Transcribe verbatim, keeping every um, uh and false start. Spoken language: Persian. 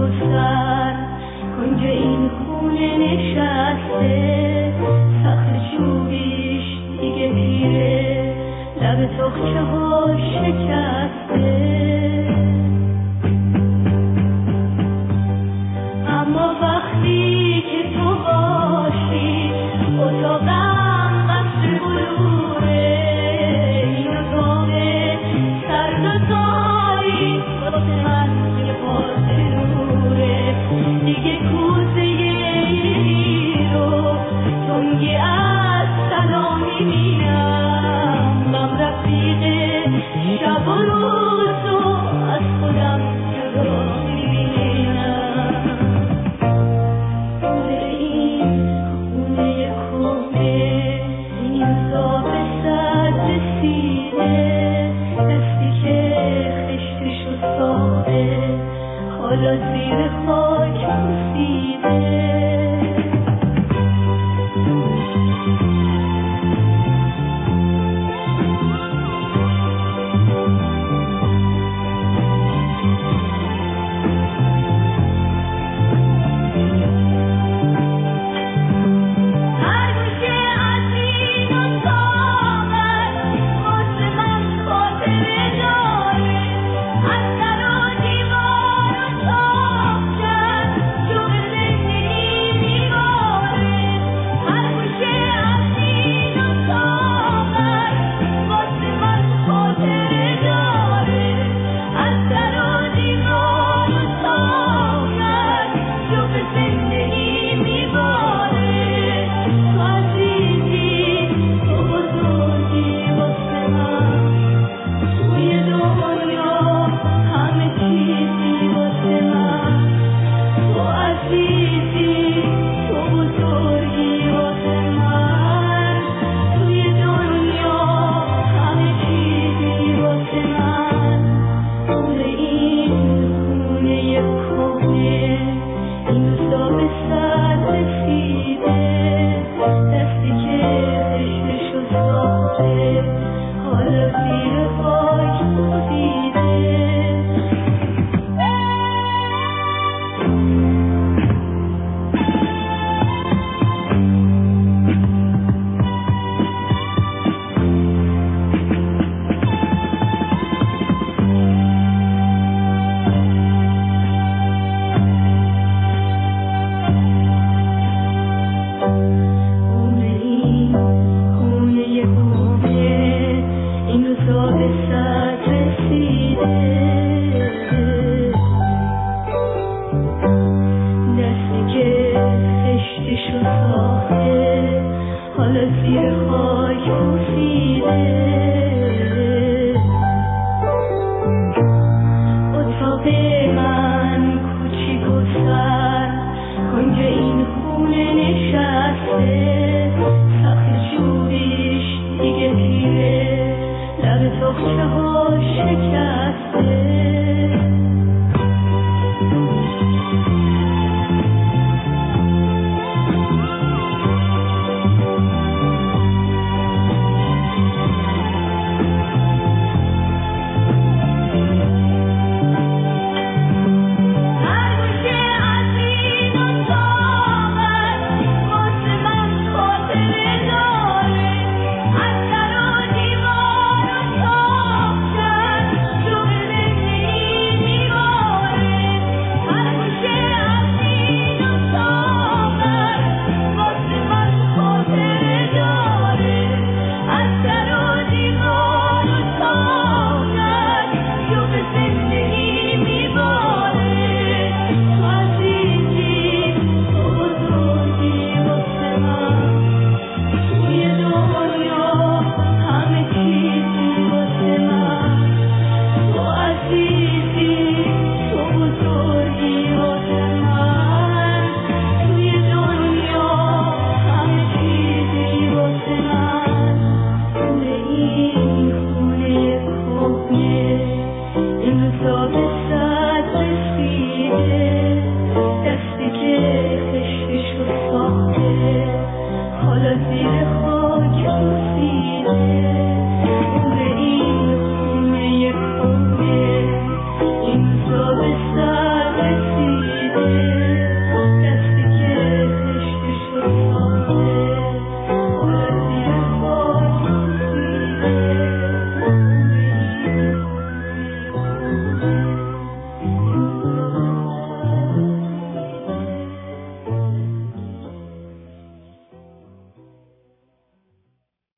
گسر کنج این خونه نشسته، سخت چوبیش دیگه پیره، لب تخچه ها شکسته. اما وقتی که تو باشی اتاقم قصر بلوره، این اتاق سرد و تاریک واسه من یه پاس نوره. دیگه کوزه یه رو تنگی از سلامی میرم، غم رفیق شب و روز رو از خودم جدا میبینم. خونه این خونه کهنه، این روزا به سر رسیده، دستی که خشتشو ساخته حالا زیر خاک پوسیده. این روزا به صد رسیده